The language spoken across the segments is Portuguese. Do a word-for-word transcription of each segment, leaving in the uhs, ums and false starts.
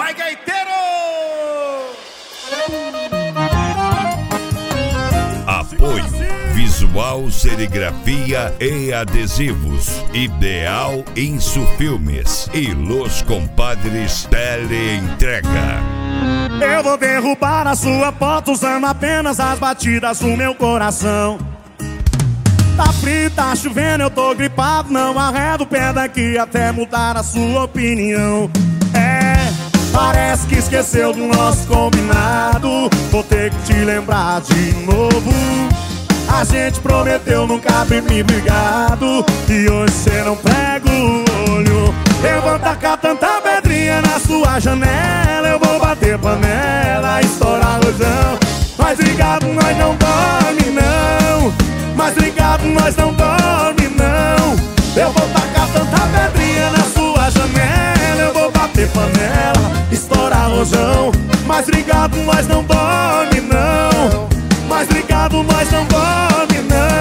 Vai, gaiteiro! Apoio Visual, Serigrafia e Adesivos. Ideal Insufilmes e Los Compadres Teleentrega. Eu vou derrubar a sua foto usando apenas as batidas do meu coração. Tá frio, tá chovendo, eu tô gripado, não arredo o pé daqui até mudar a sua opinião. É, parece que esqueceu do nosso combinado, vou ter que te lembrar de novo. A gente prometeu nunca dormir brigado, e hoje cê não prega o olho. Eu vou tacar tanta pedrinha na sua janela, eu vou bater panela, estourar rojão. Mas ligado nós não dorme não, mas ligado nós não dorme não. Eu vou tacar tanta pedrinha na sua janela, eu vou bater panela, estourar rojão. Mas ligado nós não dorme não, mas ligado nós não dorme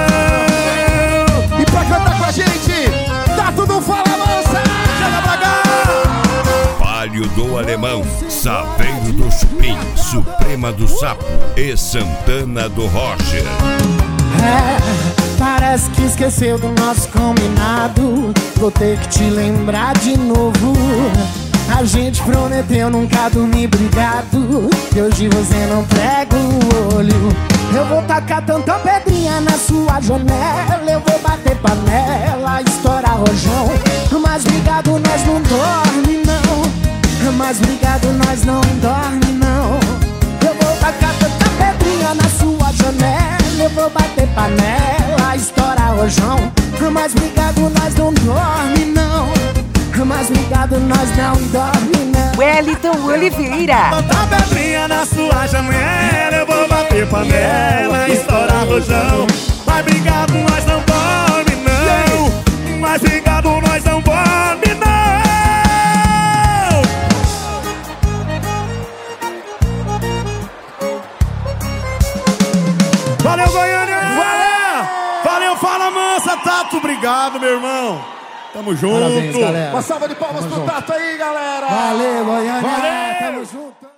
não. E pra cantar com a gente, tá tudo Fala Mansa! Chega pra cá! Palio do Alemão, Saveiro do Chupim, Suprema do Sapo e Santana do Roger. É, parece que esqueceu do nosso combinado, vou ter que te lembrar de novo. A gente prometeu nunca dormir brigado, e hoje você não prega o olho. Eu vou tacar tanta pedrinha na sua janela, eu vou bater panela, estourar rojão. Mas brigado nós não dorme não, mas brigado nós não dorme não. Eu vou tacar tanta pedrinha na sua janela, eu vou bater panela, estourar rojão. Mas brigado nós não dorme não, mas brigado nós não dorme não. Wellington Oliveira. Tanta pedrinha na sua janela, eu vou bater panela, estourar rojão. Mas brigado nós não dorme não, mas brigado nós não dorme não. Valeu, Goiânia! Valeu! Valeu, Fala Mansa, Tato, obrigado, meu irmão. Tamo junto. Parabéns, galera. Uma salva de palmas Tamo pro junto. Tato aí, galera! Valeu, Goiânia. Valeu. Tamo junto.